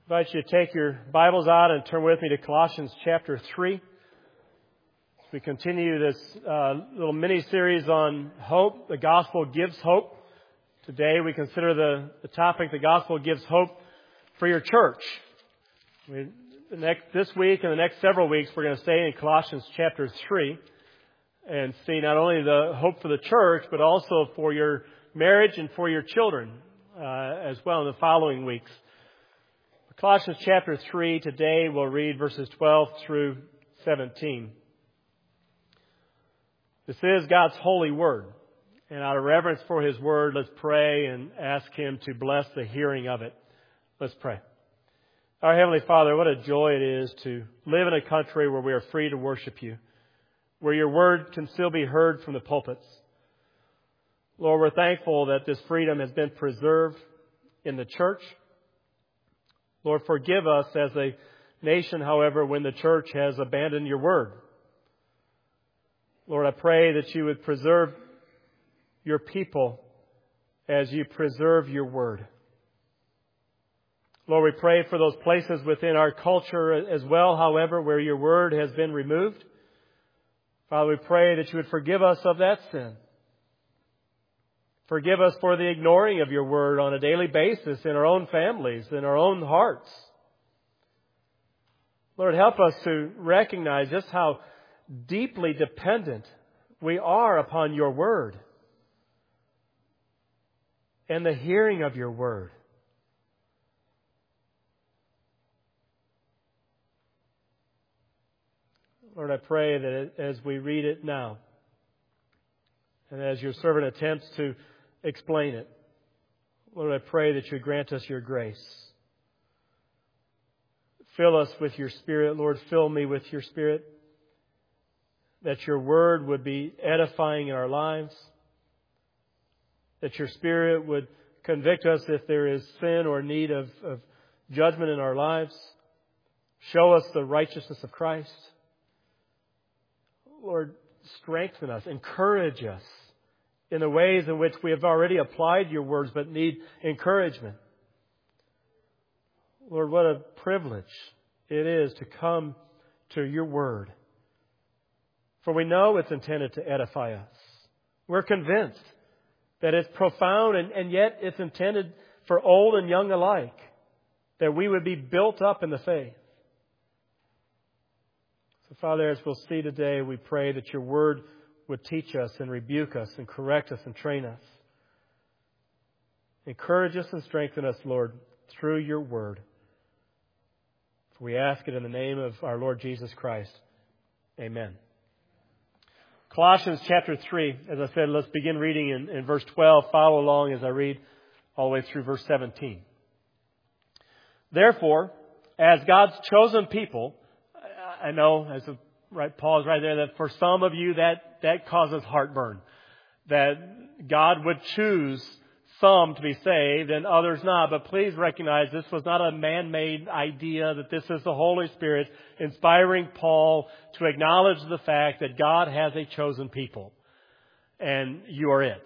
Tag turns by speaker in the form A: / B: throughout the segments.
A: I invite you to take your Bibles out and turn with me to Colossians chapter 3. As we continue this little mini-series on hope, the gospel gives hope. Today we consider the topic, the gospel gives hope for your church. This week and the next several weeks we're going to stay in Colossians chapter 3 and see not only the hope for the church, but also for your marriage and for your children as well in the following weeks. Colossians chapter 3, today we'll read verses 12 through 17. This is God's holy word. And out of reverence for His word, let's pray and ask Him to bless the hearing of it. Let's pray. Our Heavenly Father, what a joy it is to live in a country where we are free to worship You, where Your word can still be heard from the pulpits. Lord, we're thankful that this freedom has been preserved in the church. Lord, forgive us as a nation, however, when the church has abandoned Your word. Lord, I pray that You would preserve Your people as You preserve Your word. Lord, we pray for those places within our culture as well, however, where Your word has been removed. Father, we pray that You would forgive us of that sin. Forgive us for the ignoring of Your word on a daily basis in our own families, in our own hearts. Lord, help us to recognize just how deeply dependent we are upon Your word and the hearing of Your word. Lord, I pray that as we read it now, and as Your servant attempts to explain it, Lord, I pray that You grant us Your grace. Fill us with Your Spirit. Lord, fill me with Your Spirit. That Your word would be edifying in our lives. That Your Spirit would convict us if there is sin or need of judgment in our lives. Show us the righteousness of Christ. Lord, strengthen us, encourage us in the ways in which we have already applied Your words but need encouragement. Lord, what a privilege it is to come to Your word. For we know it's intended to edify us. We're convinced that it's profound and yet it's intended for old and young alike, that we would be built up in the faith. So, Father, as we'll see today, we pray that Your word would teach us and rebuke us and correct us and train us. Encourage us and strengthen us, Lord, through Your word. For we ask it in the name of our Lord Jesus Christ. Amen. Colossians chapter 3, as I said, let's begin reading in verse 12. Follow along as I read all the way through verse 17. Therefore, as God's chosen people, I know, as the Paul is right there, that for some of you that causes heartburn. That God would choose some to be saved and others not. But please recognize this was not a man-made idea, that this is the Holy Spirit inspiring Paul to acknowledge the fact that God has a chosen people. And you are it.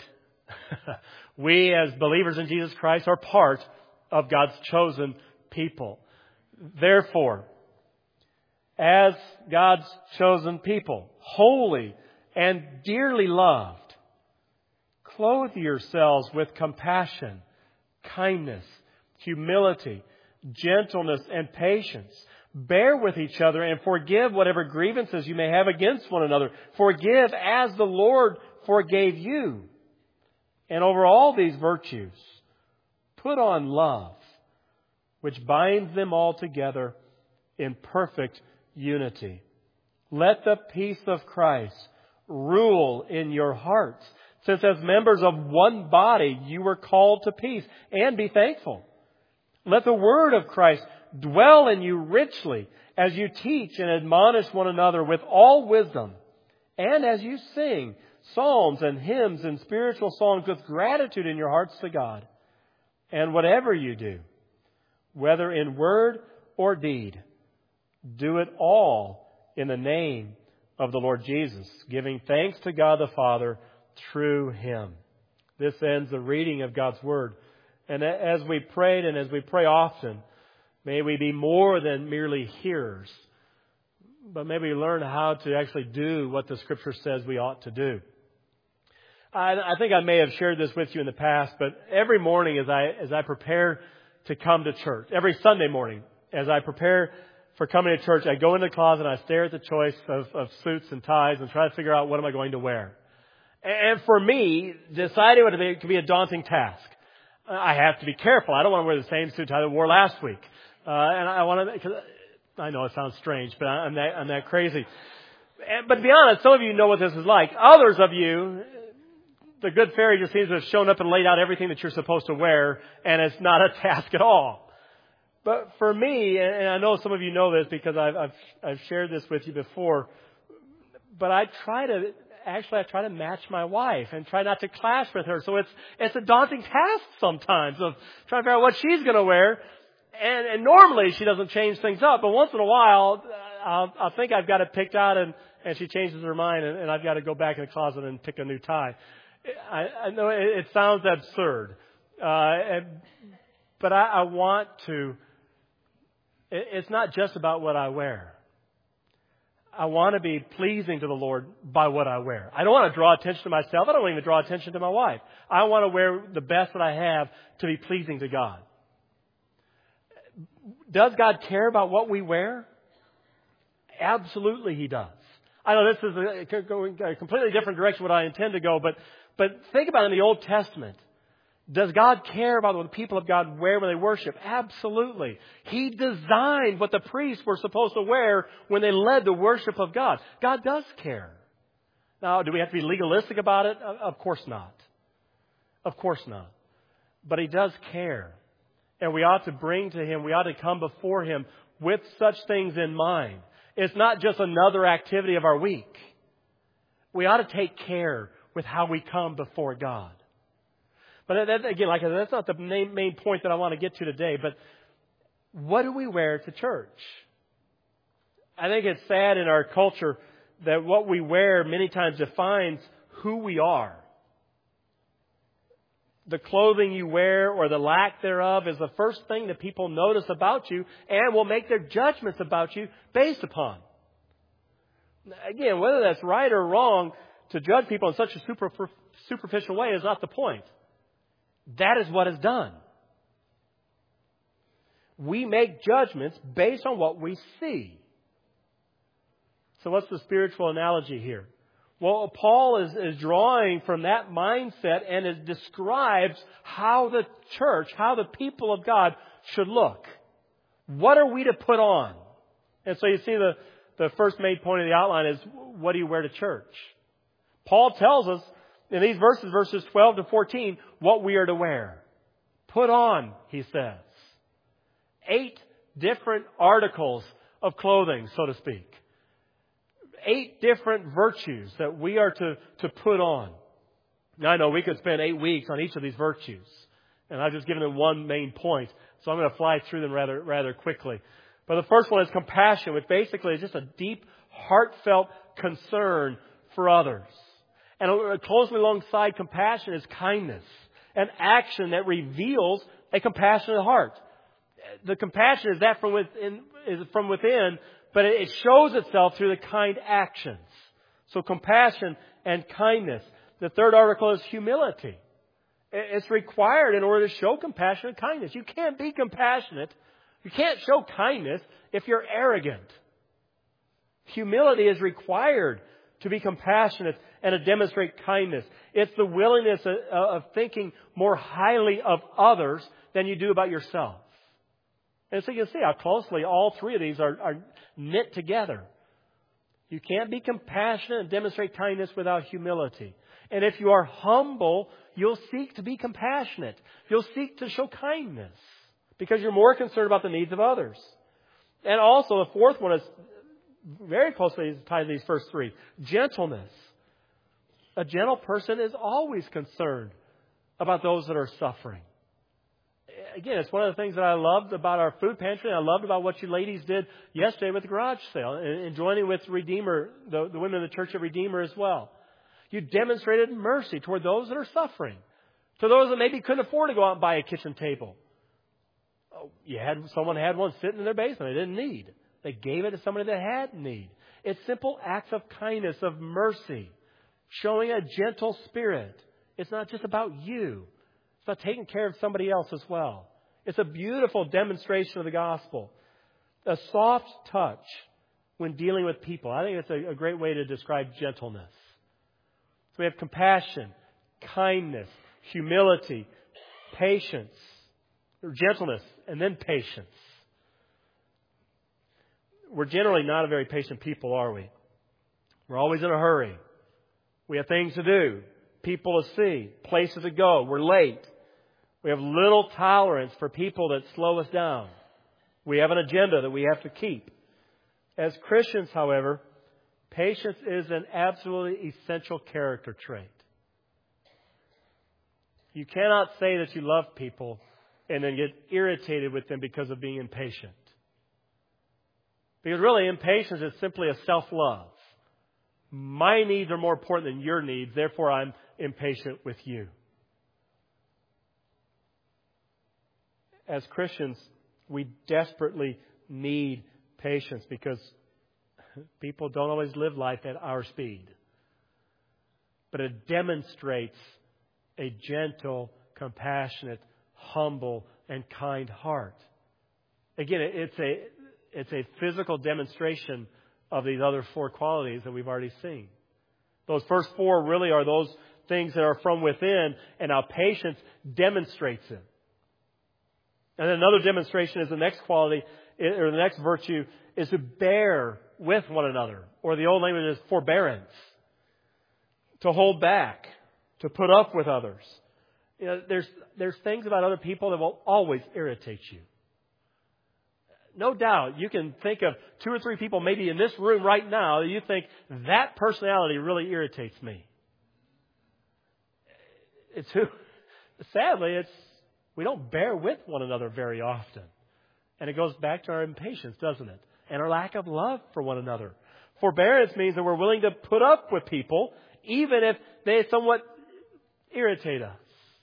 A: We as believers in Jesus Christ are part of God's chosen people. Therefore, as God's chosen people, holy and dearly loved, clothe yourselves with compassion, kindness, humility, gentleness, and patience. Bear with each other and forgive whatever grievances you may have against one another. Forgive as the Lord forgave you. And over all these virtues, put on love, which binds them all together in perfect unity. Let the peace of Christ rule in your hearts, since as members of one body you were called to peace, and be thankful. Let the word of Christ dwell in you richly as you teach and admonish one another with all wisdom, and as you sing psalms and hymns and spiritual songs with gratitude in your hearts to God. And whatever you do, whether in word or deed, do it all in the name of the Lord Jesus, giving thanks to God the Father through Him. This ends the reading of God's Word. And as we prayed and as we pray often, May we be more than merely hearers, but may we learn how to actually do what the Scripture says we ought to do. I think I may have shared this with you in the past, but every morning as I prepare to come to church, every Sunday morning as I prepare for coming to church, I go into the closet and I stare at the choice of suits and ties and try to figure out what am I going to wear. And for me, deciding what it can be a daunting task. I have to be careful. I don't want to wear the same suit I wore last week. And I want to, cause I know it sounds strange, but I'm that crazy. But to be honest, some of you know what this is like. Others of you, the good fairy just seems to have shown up and laid out everything that you're supposed to wear, and it's not a task at all. But for me, and I know some of you know this because I've shared this with you before, but I try to match my wife and try not to clash with her. So it's a daunting task sometimes of trying to figure out what she's going to wear. And normally she doesn't change things up, but once in a while I'll think I've got it picked out and she changes her mind and I've got to go back in the closet and pick a new tie. I know it sounds absurd, but I want to. It's not just about what I wear. I want to be pleasing to the Lord by what I wear. I don't want to draw attention to myself. I don't even draw attention to my wife. I want to wear the best that I have to be pleasing to God. Does God care about what we wear? Absolutely He does. I know this is going a completely different direction what I intend to go, but think about it in the Old Testament. Does God care about what the people of God wear when they worship? Absolutely. He designed what the priests were supposed to wear when they led the worship of God. God does care. Now, do we have to be legalistic about it? Of course not. Of course not. But He does care. And we ought to bring to Him, we ought to come before Him with such things in mind. It's not just another activity of our week. We ought to take care with how we come before God. But that, again, like I said, that's not the main point that I want to get to today. But what do we wear to church? I think it's sad in our culture that what we wear many times defines who we are. The clothing you wear or the lack thereof is the first thing that people notice about you and will make their judgments about you based upon. Again, whether that's right or wrong, to judge people in such a superficial way is not the point. That is what is done. We make judgments based on what we see. So what's the spiritual analogy here? Well, Paul is drawing from that mindset and it describes how the church, how the people of God should look. What are we to put on? And so you see the first main point of the outline is, what do you wear to church? Paul tells us in these verses 12 to 14, what we are to wear. Put on, he says, 8 different articles of clothing, so to speak. 8 different virtues that we are to put on. Now, I know we could spend 8 weeks on each of these virtues, and I've just given them one main point, so I'm going to fly through them rather quickly. But the first one is compassion, which basically is just a deep, heartfelt concern for others. And closely alongside compassion is kindness, an action that reveals a compassionate heart. The compassion is that from within, but it shows itself through the kind actions. So compassion and kindness. The third article is humility. It's required in order to show compassion and kindness. You can't be compassionate. You can't show kindness if you're arrogant. Humility is required to be compassionate and to demonstrate kindness. It's the willingness of thinking more highly of others than you do about yourself. And so you can see how closely all 3 of these are knit together. You can't be compassionate and demonstrate kindness without humility. And if you are humble, you'll seek to be compassionate. You'll seek to show kindness because you're more concerned about the needs of others. And also the fourth one is very closely tied to these first 3. Gentleness. A gentle person is always concerned about those that are suffering. Again, it's one of the things that I loved about our food pantry. And I loved about what you ladies did yesterday with the garage sale and joining with Redeemer, the women of the Church of Redeemer as well. You demonstrated mercy toward those that are suffering, to those that maybe couldn't afford to go out and buy a kitchen table. Someone had one sitting in their basement they didn't need. They gave it to somebody that had need. It's simple acts of kindness, of mercy, showing a gentle spirit. It's not just about you. It's about taking care of somebody else as well. It's a beautiful demonstration of the gospel. A soft touch when dealing with people. I think it's a great way to describe gentleness. So we have compassion, kindness, humility, patience, gentleness, and then patience. We're generally not a very patient people, are we? We're always in a hurry. We have things to do, people to see, places to go. We're late. We have little tolerance for people that slow us down. We have an agenda that we have to keep. As Christians, however, patience is an absolutely essential character trait. You cannot say that you love people and then get irritated with them because of being impatient. Because really, impatience is simply a self-love. My needs are more important than your needs, therefore I'm impatient with you. As Christians, we desperately need patience because people don't always live life at our speed. But it demonstrates a gentle, compassionate, humble, and kind heart. Again, it's a physical demonstration of these other four qualities that we've already seen. Those first four really are those things that are from within, and our patience demonstrates it. And another demonstration is the next quality, or the next virtue, is to bear with one another. Or the old language is forbearance. To hold back. To put up with others. You know, there's things about other people that will always irritate you. No doubt, you can think of 2 or 3 people maybe in this room right now that you think that personality really irritates me. Sadly, we don't bear with one another very often. And it goes back to our impatience, doesn't it? And our lack of love for one another. Forbearance means that we're willing to put up with people even if they somewhat irritate us.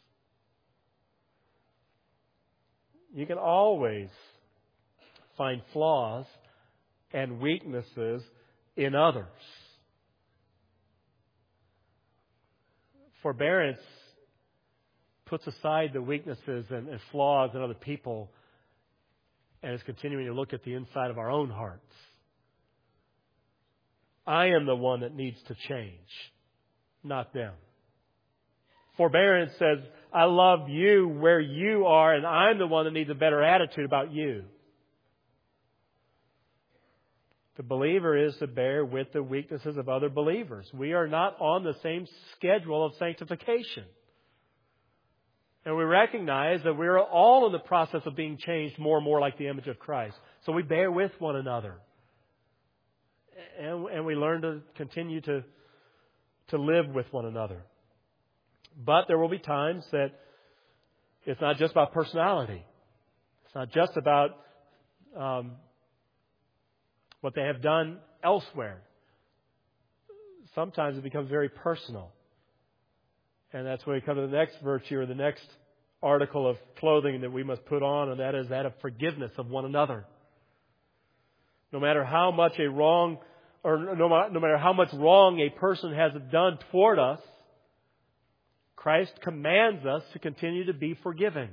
A: You can always find flaws and weaknesses in others. Forbearance puts aside the weaknesses and flaws in other people and is continuing to look at the inside of our own hearts. I am the one that needs to change, not them. Forbearance says, I love you where you are, and I'm the one that needs a better attitude about you. The believer is to bear with the weaknesses of other believers. We are not on the same schedule of sanctification. And we recognize that we're all in the process of being changed more and more like the image of Christ. So we bear with one another. And we learn to continue to live with one another. But there will be times that it's not just about personality. It's not just about what they have done elsewhere. Sometimes it becomes very personal. And that's when we come to the next virtue or the next article of clothing that we must put on, and that is that of forgiveness of one another. No matter how much no matter how much wrong a person has done toward us, Christ commands us to continue to be forgiving.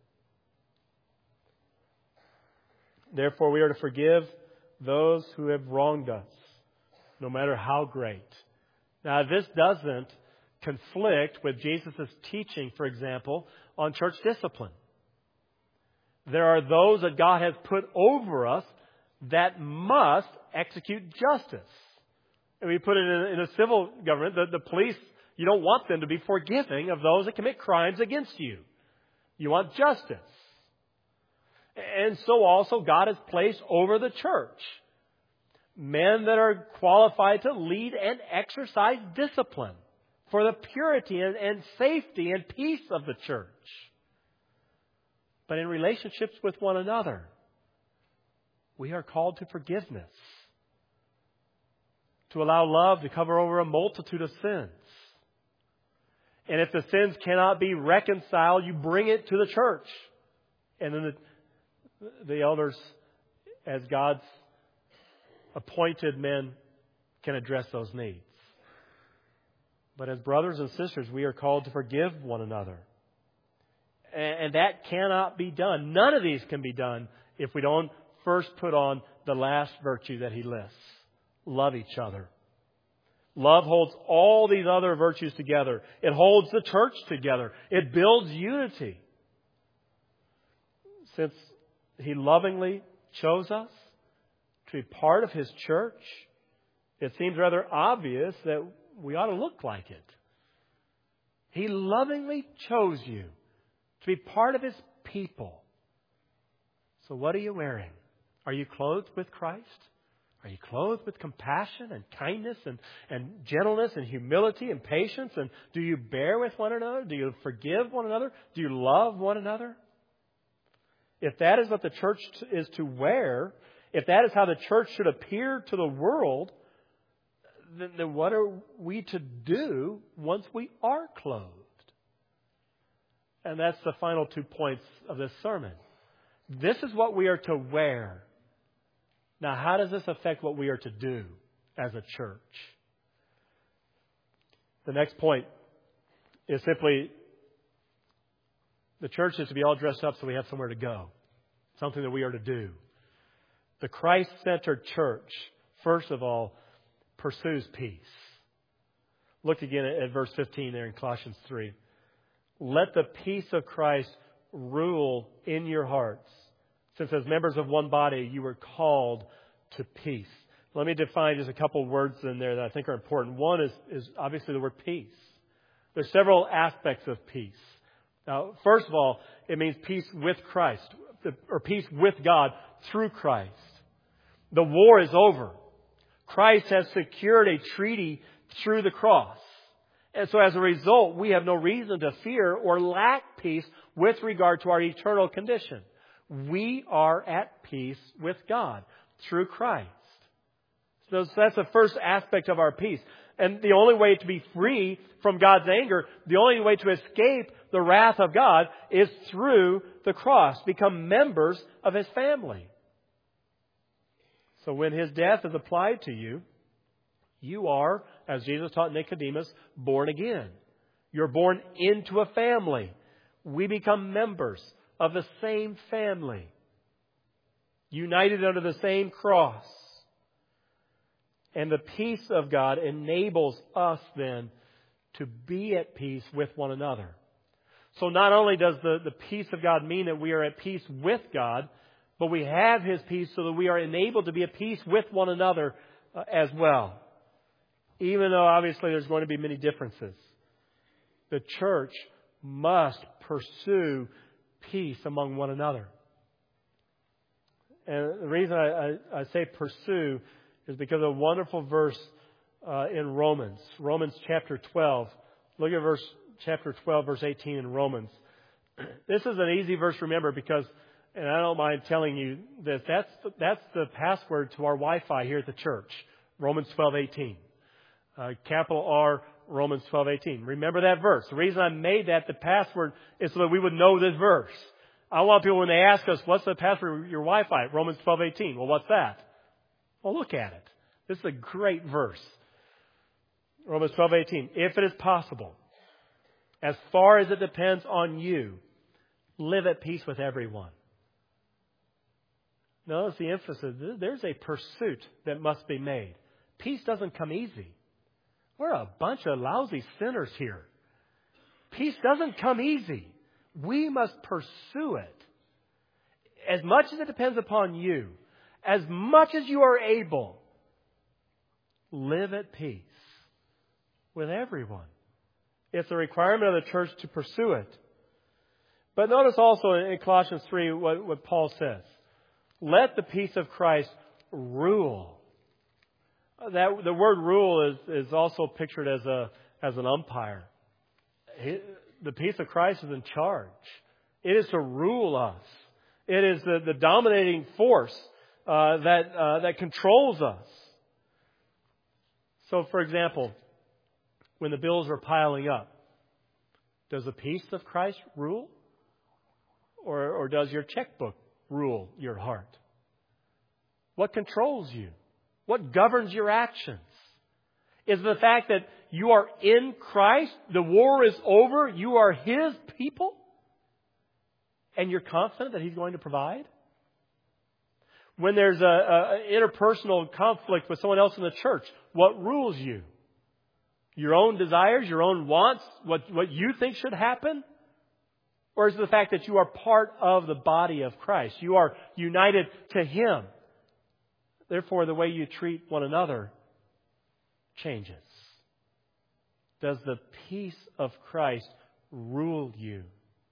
A: Therefore, we are to forgive those who have wronged us, no matter how great. Now, this doesn't conflict with Jesus' teaching, for example, on church discipline. There are those that God has put over us that must execute justice. And we put it in a civil government, the police, you don't want them to be forgiving of those that commit crimes against you. You want justice. And so also God has placed over the church men that are qualified to lead and exercise discipline for the purity and safety and peace of the church. But in relationships with one another, we are called to forgiveness, to allow love to cover over a multitude of sins. And if the sins cannot be reconciled, you bring it to the church. And then The elders, as God's appointed men, can address those needs. But as brothers and sisters, we are called to forgive one another. And that cannot be done. None of these can be done if we don't first put on the last virtue that He lists. Love each other. Love holds all these other virtues together. It holds the church together. It builds unity. Since He lovingly chose us to be part of His church, it seems rather obvious that we ought to look like it. He lovingly chose you to be part of His people. So what are you wearing? Are you clothed with Christ? Are you clothed with compassion and kindness and gentleness and humility and patience? And do you bear with one another? Do you forgive one another? Do you love one another? If that is what the church is to wear, if that is how the church should appear to the world, then what are we to do once we are clothed? And that's the final 2 points of this sermon. This is what we are to wear. Now, how does this affect what we are to do as a church? The next point is simply the church is to be all dressed up so we have somewhere to go. Something that we are to do. The Christ-centered church, first of all, pursues peace. Look again at verse 15 there in Colossians 3. Let the peace of Christ rule in your hearts, since as members of one body you were called to peace. Let me define just a couple words in there that I think are important. One is obviously the word peace. There's several aspects of peace. Now, first of all, it means peace with Christ, or peace with God through Christ. The war is over. Christ has secured a treaty through the cross. And so as a result, we have no reason to fear or lack peace with regard to our eternal condition. We are at peace with God through Christ. So that's the first aspect of our peace. And the only way to be free from God's anger, the only way to escape the wrath of God is through the cross. Become members of His family. So when His death is applied to you, you are, as Jesus taught Nicodemus, born again. You're born into a family. We become members of the same family, united under the same cross. And the peace of God enables us then to be at peace with one another. So not only does the peace of God mean that we are at peace with God, but we have His peace so that we are enabled to be at peace with one another as well. Even though obviously there's going to be many differences. The church must pursue peace among one another. And the reason I say pursue is because of a wonderful verse in Romans. Romans chapter 12. Look at chapter 12, verse 18 in Romans. This is an easy verse to remember because, and I don't mind telling you this, that's the password to our Wi-Fi here at the church. Romans 12:18. Capital R, Romans 12:18. Remember that verse. The reason I made that the password is so that we would know this verse. I want people, when they ask us, what's the password of your Wi-Fi? Romans 12:18. Well, what's that? Well, look at it. This is a great verse. Romans 12:18. If it is possible, as far as it depends on you, live at peace with everyone. Notice the emphasis. There's a pursuit that must be made. Peace doesn't come easy. We're a bunch of lousy sinners here. Peace doesn't come easy. We must pursue it. As much as it depends upon you, as much as you are able, live at peace with everyone. It's a requirement of the church to pursue it. But notice also in Colossians 3 what Paul says. Let the peace of Christ rule. The word rule is also pictured as an umpire. The peace of Christ is in charge. It is to rule us. It is the dominating force that controls us. So, for example, when the bills are piling up, does the peace of Christ rule? Or does your checkbook rule your heart? What controls you? What governs your actions? Is it the fact that you are in Christ? The war is over. You are His people? And you're confident that He's going to provide? When there's an interpersonal conflict with someone else in the church, what rules you? Your own desires, your own wants, what you think should happen? Or is it the fact that you are part of the body of Christ? You are united to Him. Therefore, the way you treat one another changes. Does the peace of Christ rule you?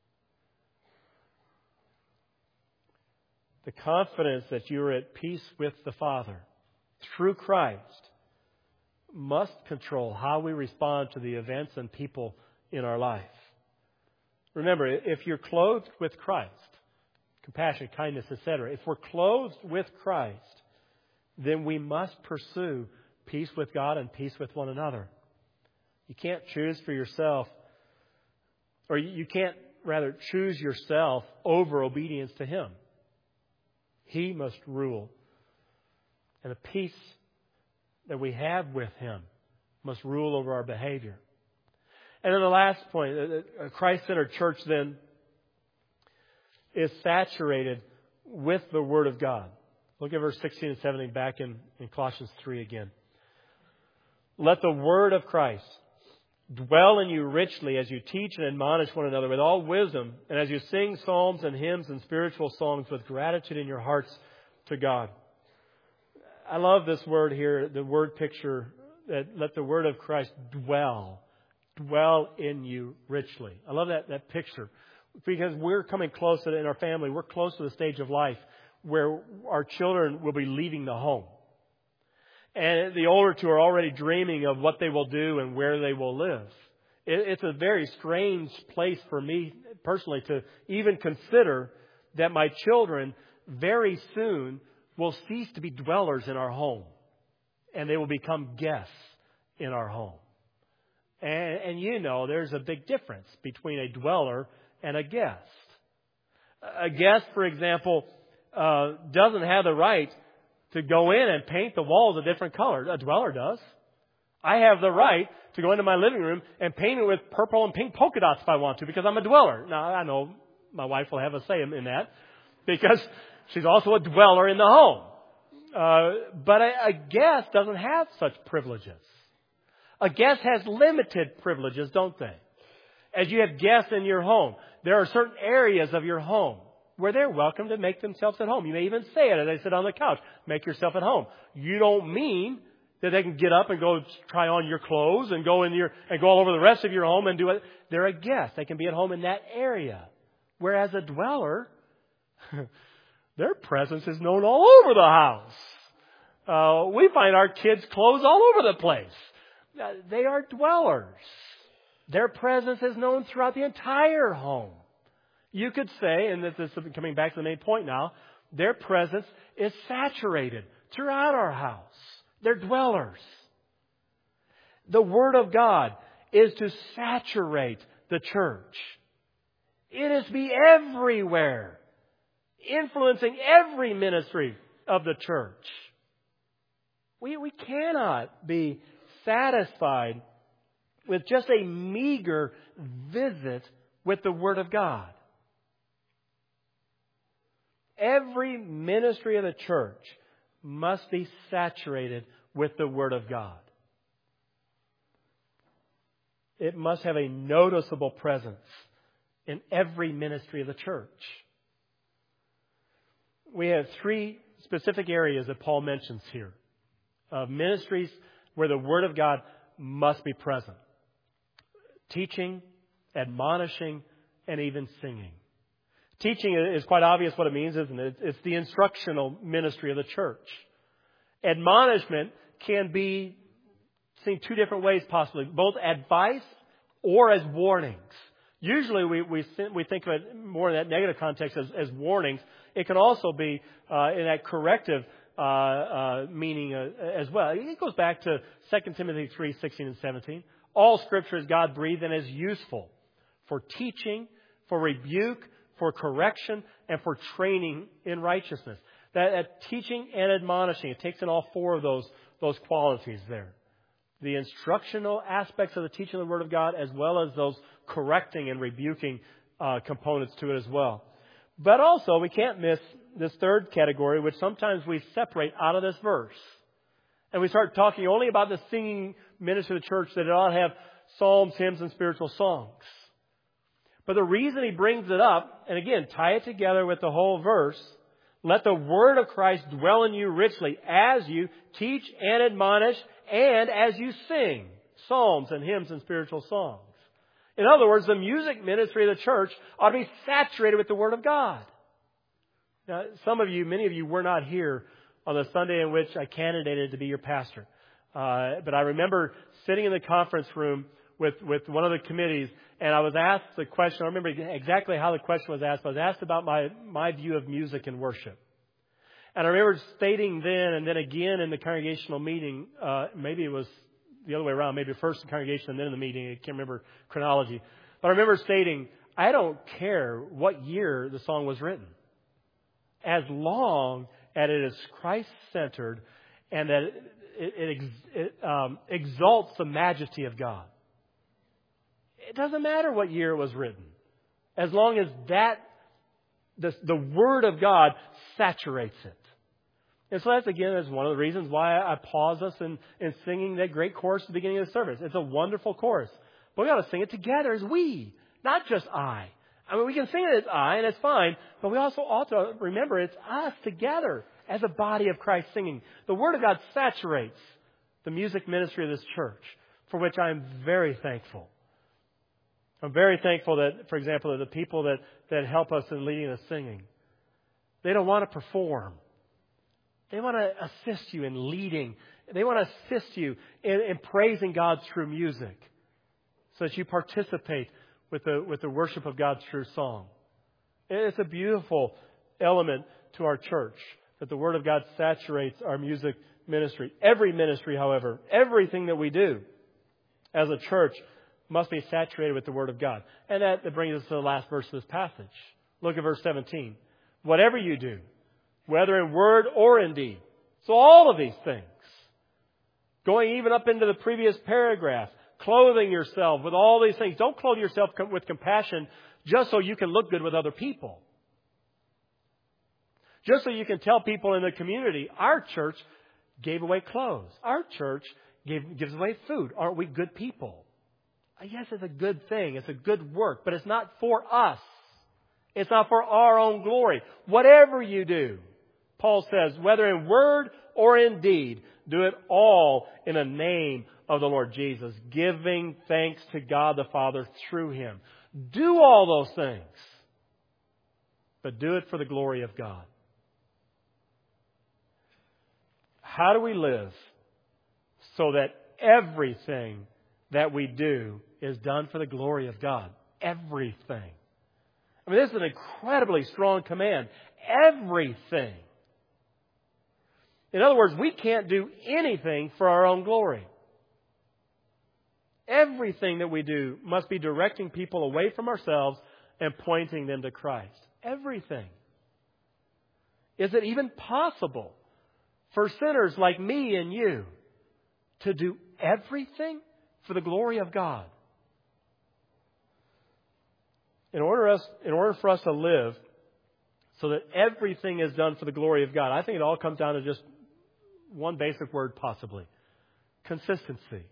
A: The confidence that you are at peace with the Father through Christ must control how we respond to the events and people in our life. Remember, if you're clothed with Christ, compassion, kindness, etc., if we're clothed with Christ, then we must pursue peace with God and peace with one another. You can't choose for yourself, or you can't rather choose yourself over obedience to Him. He must rule. And the peace that we have with Him must rule over our behavior. And then the last point, a Christ-centered church then is saturated with the Word of God. Look at verse 16 and 17 back in Colossians 3 again. Let the Word of Christ dwell in you richly as you teach and admonish one another with all wisdom, and as you sing psalms and hymns and spiritual songs with gratitude in your hearts to God. I love this word here, the word picture, that let the Word of Christ dwell in you richly. I love that picture, because we're coming close to it in our family. We're close to the stage of life where our children will be leaving the home. And the older two are already dreaming of what they will do and where they will live. It's a very strange place for me personally to even consider that my children very soon will cease to be dwellers in our home. And they will become guests in our home. And you know, there's a big difference between a dweller and a guest. A guest, for example, doesn't have the right to go in and paint the walls a different color. A dweller does. I have the right to go into my living room and paint it with purple and pink polka dots if I want to, because I'm a dweller. Now, I know my wife will have a say in that, because she's also a dweller in the home. But a guest doesn't have such privileges. A guest has limited privileges, don't they? As you have guests in your home, there are certain areas of your home where they're welcome to make themselves at home. You may even say it as they sit on the couch. Make yourself at home. You don't mean that they can get up and go try on your clothes and go all over the rest of your home and do it. They're a guest. They can be at home in that area. Whereas a dweller, their presence is known all over the house. We find our kids' clothes all over the place. They are dwellers. Their presence is known throughout the entire home. You could say, and this is coming back to the main point now, their presence is saturated throughout our house. They're dwellers. The Word of God is to saturate the church. It is to be everywhere, influencing every ministry of the church. We cannot be satisfied with just a meager visit with the Word of God. Every ministry of the church must be saturated with the Word of God. It must have a noticeable presence in every ministry of the church. We have 3 specific areas that Paul mentions here of ministries where the Word of God must be present. Teaching, admonishing, and even singing. Teaching is quite obvious what it means, isn't it? It's the instructional ministry of the church. Admonishment can be seen 2 different ways possibly, both advice or as warnings. Usually we think of it more in that negative context as warnings. It can also be in that corrective meaning as well. It goes back to 2 Timothy 3:16 and 17. All Scripture is God-breathed and is useful for teaching, for rebuke, for correction, and for training in righteousness. That teaching and admonishing, it takes in all four of those qualities there. The instructional aspects of the teaching of the Word of God, as well as those correcting and rebuking components to it as well. But also, we can't miss this third category, which sometimes we separate out of this verse. And we start talking only about the singing ministry of the church, that it ought to have psalms, hymns, and spiritual songs. But the reason he brings it up, and again, tie it together with the whole verse, let the word of Christ dwell in you richly as you teach and admonish and as you sing psalms and hymns and spiritual songs. In other words, the music ministry of the church ought to be saturated with the Word of God. Now, many of you were not here on the Sunday in which I candidated to be your pastor. But I remember sitting in the conference room with one of the committees, and I was asked the question. I remember exactly how the question was asked. I was asked about my view of music and worship. And I remember stating then and then again in the congregational meeting, maybe it was the other way around, maybe first in congregation and then in the meeting. I can't remember chronology. But I remember stating, I don't care what year the song was written, as long as it is Christ-centered and that it exalts the majesty of God. It doesn't matter what year it was written, as long as the Word of God saturates it. And so that's one of the reasons why I pause us in singing that great chorus at the beginning of the service. It's a wonderful chorus. But we got to sing it together as we, not just I. I mean, we can sing it as I, and it's fine, but we also ought to remember it's us together as a body of Christ singing. The Word of God saturates the music ministry of this church, for which I'm very thankful. I'm very thankful that, for example, that the people that help us in leading the singing, they don't want to perform. They want to assist you in leading. They want to assist you in praising God through music, so that you participate with the worship of God through song. It's a beautiful element to our church that the Word of God saturates our music ministry. Every ministry, however, everything that we do as a church must be saturated with the Word of God. And that brings us to the last verse of this passage. Look at verse 17. Whatever you do, whether in word or in deed. So all of these things, going even up into the previous paragraph, clothing yourself with all these things. Don't clothe yourself with compassion just so you can look good with other people. Just so you can tell people in the community, our church gave away clothes. Our church gives away food. Aren't we good people? Yes, it's a good thing. It's a good work, but it's not for us. It's not for our own glory. Whatever you do, Paul says, whether in word or in deed, do it all in the name of the Lord Jesus, giving thanks to God the Father through Him. Do all those things, but do it for the glory of God. How do we live so that everything that we do is done for the glory of God? Everything. I mean, this is an incredibly strong command. Everything. In other words, we can't do anything for our own glory. Everything that we do must be directing people away from ourselves and pointing them to Christ. Everything. Is it even possible for sinners like me and you to do everything for the glory of God? In order for us to live so that everything is done for the glory of God, I think it all comes down to just one basic word, possibly. Consistency.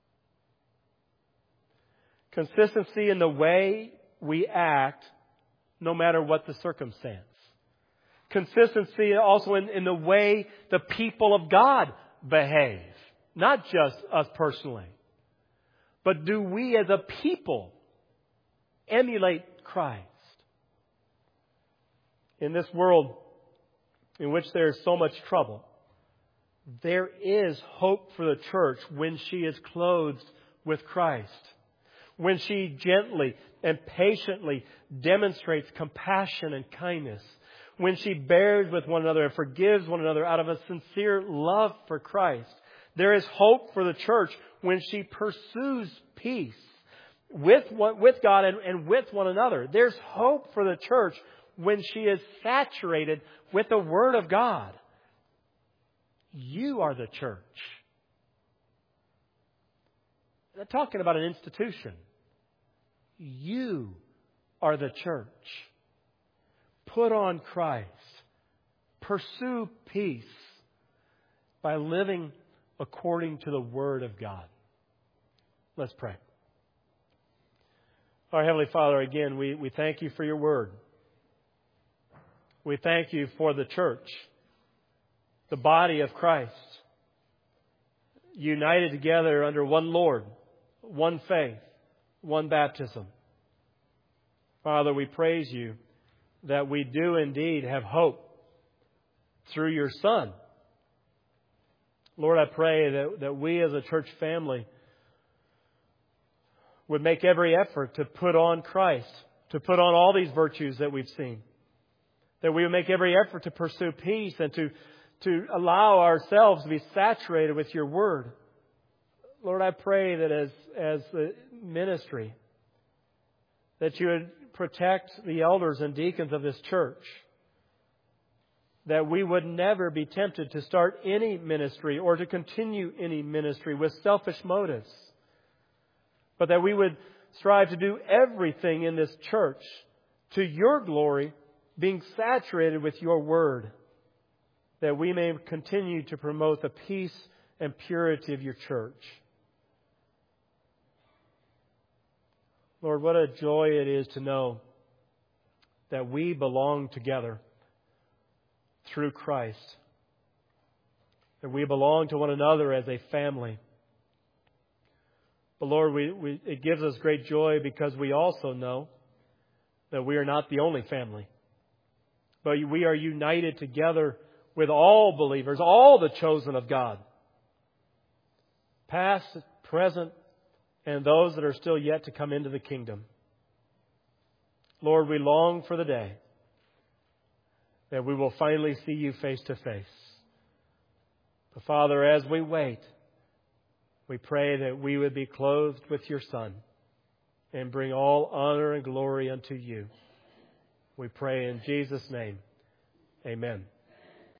A: Consistency in the way we act, no matter what the circumstance. Consistency also in the way the people of God behave. Not just us personally. But do we as a people emulate Christ? In this world in which there is so much trouble, there is hope for the church when she is clothed with Christ. When she gently and patiently demonstrates compassion and kindness. When she bears with one another and forgives one another out of a sincere love for Christ. There is hope for the church when she pursues peace with God and with one another. There's hope for the church when she is saturated with the Word of God. You are the church. I'm not talking about an institution. You are the church. Put on Christ. Pursue peace by living according to the Word of God. Let's pray. Our Heavenly Father, again, we thank you for your Word. We thank you for the church, the body of Christ, united together under one Lord, one faith, one baptism. Father, we praise you that we do indeed have hope through your Son. Lord, I pray that we as a church family would make every effort to put on Christ, to put on all these virtues that we've seen. That we would make every effort to pursue peace and to allow ourselves to be saturated with your Word. Lord, I pray that as the ministry, that you would protect the elders and deacons of this church. That we would never be tempted to start any ministry or to continue any ministry with selfish motives. But that we would strive to do everything in this church to your glory, being saturated with your Word, that we may continue to promote the peace and purity of your church. Lord, what a joy it is to know that we belong together through Christ, that we belong to one another as a family. But Lord, it gives us great joy because we also know that we are not the only family, but we are united together with all believers, all the chosen of God, past, present, and those that are still yet to come into the kingdom. Lord, we long for the day that we will finally see you face to face. But Father, as we wait, we pray that we would be clothed with your Son and bring all honor and glory unto you. We pray in Jesus' name. Amen.